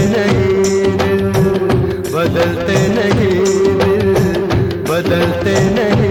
नहीं दिल, बदलते नहीं दिल, बदलते नहीं।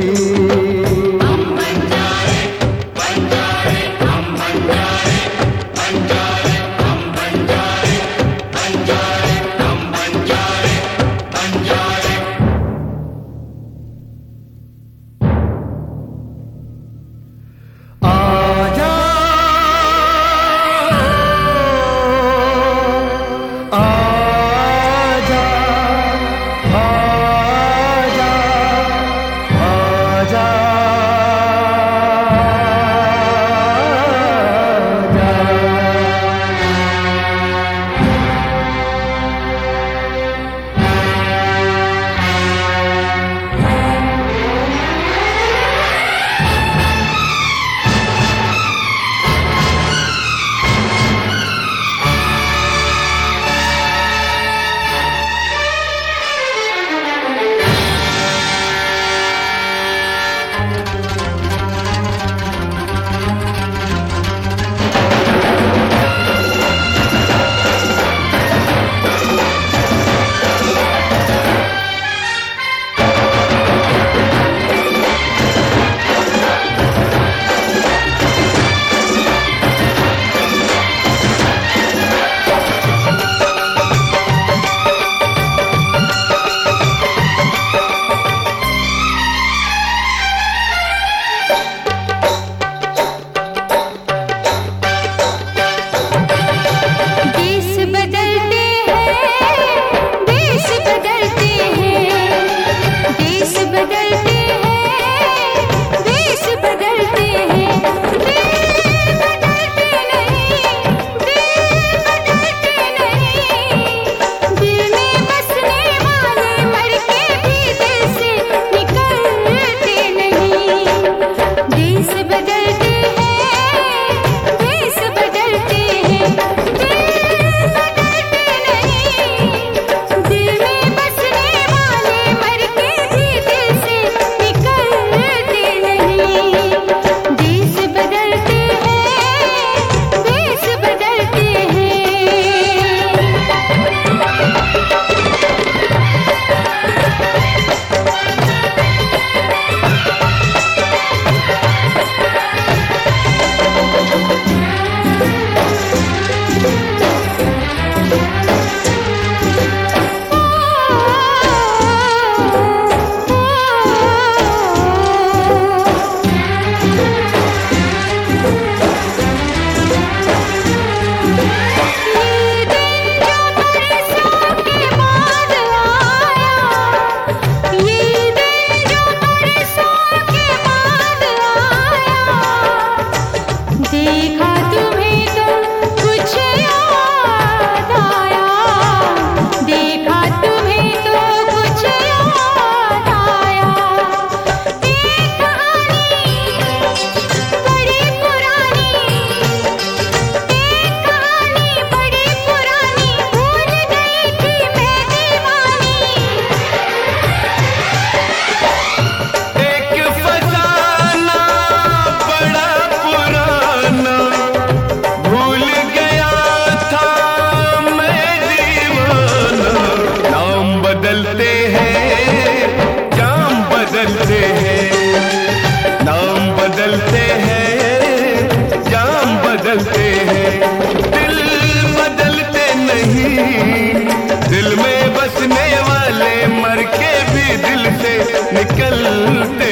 निकलते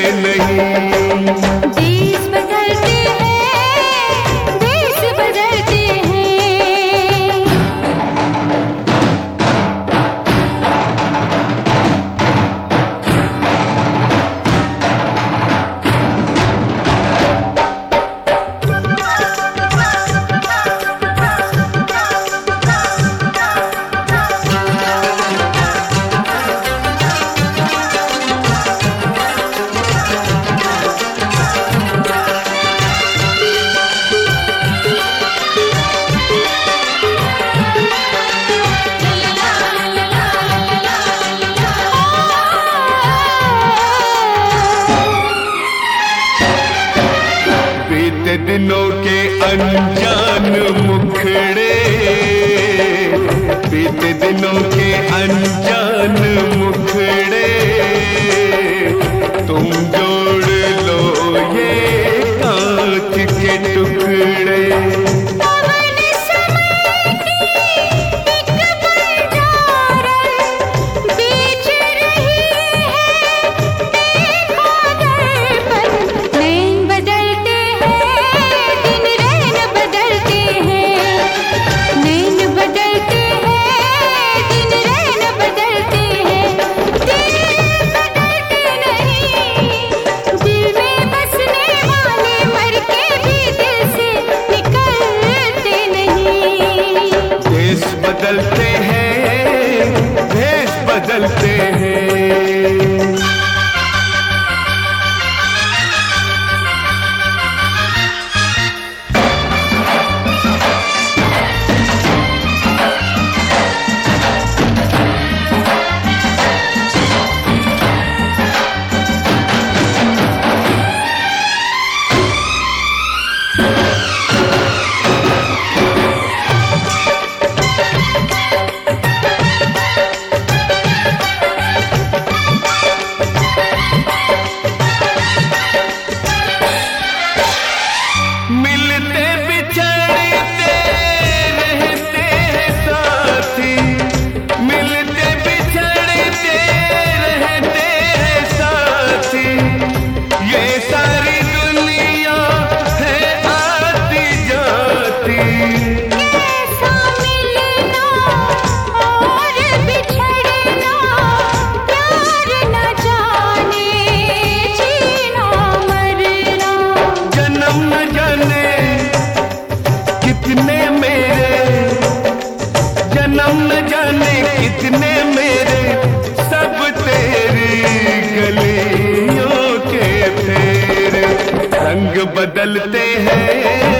नहीं। देश बदलते हैं, देश बदलते हैं। दिनों के अनजान मुखड़े, बीते दिनों के अनजान मुखड़े तुम जोड़ लो ये कांच के टुकड़े। पवन समय की एक बंजारन बेच रही है, देखो दर्पण। नैन बदलते हैं, दिन रैन बदलते हैं, नैन बदलते हैं, दिन रैन बदलते हैं। दिल बदलते नहीं, दिल में बसने वाले मर के भी दिल से निकलते नहीं। देश बदलते हैं, देश बदलते हैं। मिलते बिछड़ते रहते हैं साथी, मिलते बिछड़ते रहते हैं साथी। ये सारी दुनिया है आती जाती। कैसा मिलना और बिछड़ना, प्यार न जाने जीना मरना। जन्म न जाने कितने मेरे, जन्म न जाने कितने मेरे, सब तेरी गलियों के फेरे। रंग बदलते हैं,